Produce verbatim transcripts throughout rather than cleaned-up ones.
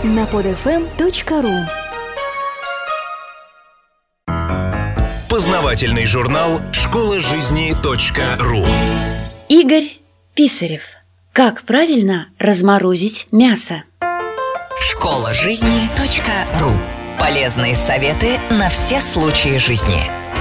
на под эф эм точка ру. Познавательный журнал школа жизни точка ру. Игорь Писарев. Как правильно разморозить мясо? школа жизни точка ру. Полезные советы на все случаи жизни.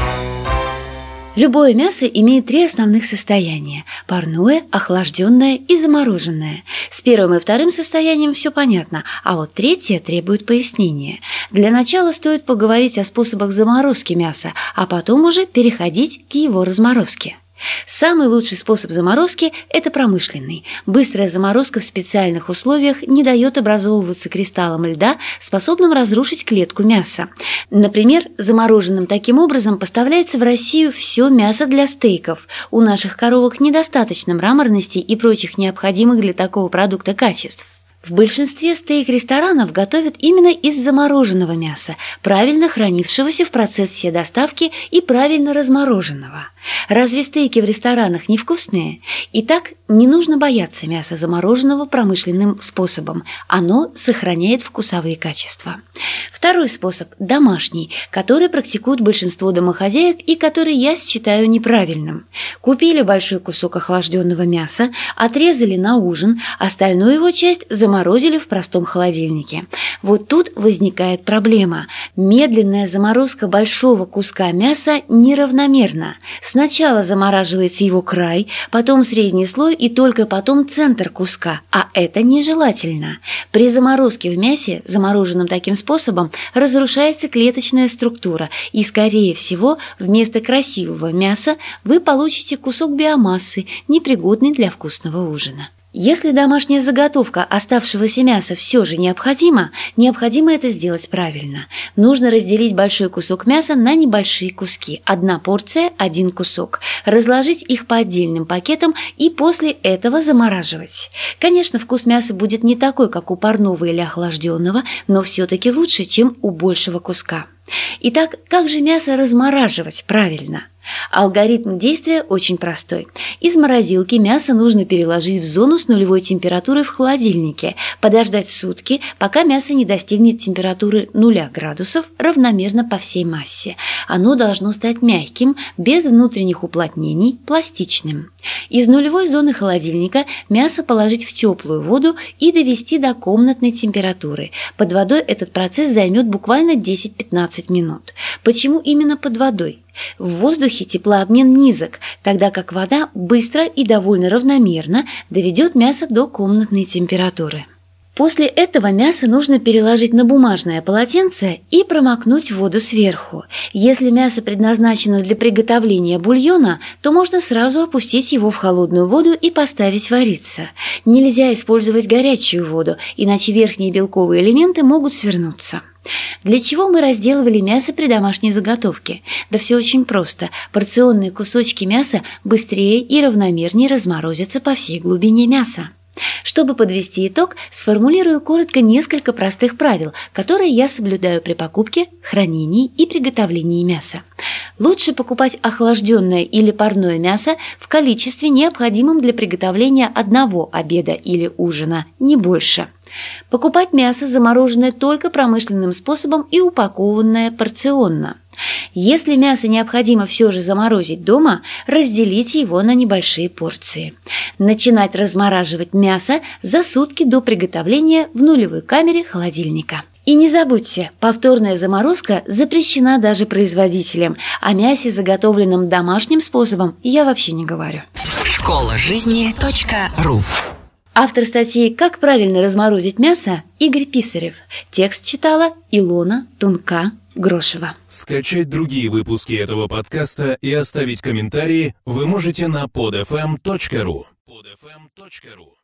Любое мясо имеет три основных состояния – парное, охлажденное и замороженное. С первым и вторым состоянием все понятно, а вот третье требует пояснения. Для начала стоит поговорить о способах заморозки мяса, а потом уже переходить к его разморозке. Самый лучший способ заморозки – это промышленный. Быстрая заморозка в специальных условиях не дает образовываться кристаллам льда, способным разрушить клетку мяса. Например, замороженным таким образом поставляется в Россию все мясо для стейков. У наших коровок недостаточно мраморности и прочих необходимых для такого продукта качеств. В большинстве стейк-ресторанов готовят именно из замороженного мяса, правильно хранившегося в процессе доставки и правильно размороженного. Разве стейки в ресторанах невкусные? Итак, не нужно бояться мяса замороженного промышленным способом. Оно сохраняет вкусовые качества. Второй способ – домашний, который практикуют большинство домохозяек и который я считаю неправильным. Купили большой кусок охлажденного мяса, отрезали на ужин, остальную его часть заморозили в простом холодильнике. Вот тут возникает проблема. Медленная заморозка большого куска мяса неравномерна. Сначала замораживается его край, потом средний слой и только потом центр куска, а это нежелательно. При заморозке в мясе, замороженном таким способом, разрушается клеточная структура, и, скорее всего, вместо красивого мяса вы получите кусок биомассы, непригодный для вкусного ужина. Если домашняя заготовка оставшегося мяса все же необходима, необходимо это сделать правильно. Нужно разделить большой кусок мяса на небольшие куски. Одна порция – один кусок. Разложить их по отдельным пакетам и после этого замораживать. Конечно, вкус мяса будет не такой, как у парного или охлажденного, но все-таки лучше, чем у большего куска. Итак, как же мясо размораживать правильно? Алгоритм действия очень простой. Из морозилки мясо нужно переложить в зону с нулевой температурой в холодильнике, подождать сутки, пока мясо не достигнет температуры нуля градусов равномерно по всей массе. Оно должно стать мягким, без внутренних уплотнений, пластичным. Из нулевой зоны холодильника мясо положить в теплую воду и довести до комнатной температуры. Под водой этот процесс займет буквально десять-пятнадцать минут. Почему именно под водой? В воздухе теплообмен низок, тогда как вода быстро и довольно равномерно доведет мясо до комнатной температуры. После этого мясо нужно переложить на бумажное полотенце и промокнуть воду сверху. Если мясо предназначено для приготовления бульона, то можно сразу опустить его в холодную воду и поставить вариться. Нельзя использовать горячую воду, иначе верхние белковые элементы могут свернуться. Для чего мы разделывали мясо при домашней заготовке? Да все очень просто. Порционные кусочки мяса быстрее и равномернее разморозятся по всей глубине мяса. Чтобы подвести итог, сформулирую коротко несколько простых правил, которые я соблюдаю при покупке, хранении и приготовлении мяса. Лучше покупать охлажденное или парное мясо в количестве, необходимом для приготовления одного обеда или ужина, не больше. Покупать мясо, замороженное только промышленным способом и упакованное порционно. Если мясо необходимо все же заморозить дома, разделите его на небольшие порции. Начинать размораживать мясо за сутки до приготовления в нулевой камере холодильника. И не забудьте, повторная заморозка запрещена даже производителям. О мясе, заготовленном домашним способом, я вообще не говорю. школа жизни точка ру. Автор статьи «Как правильно разморозить мясо» Игорь Писарев. Текст читала Илона Тунка-Грошева. Скачать другие выпуски этого подкаста и оставить комментарии вы можете на под эф эм точка ру. под эф эм точка ру.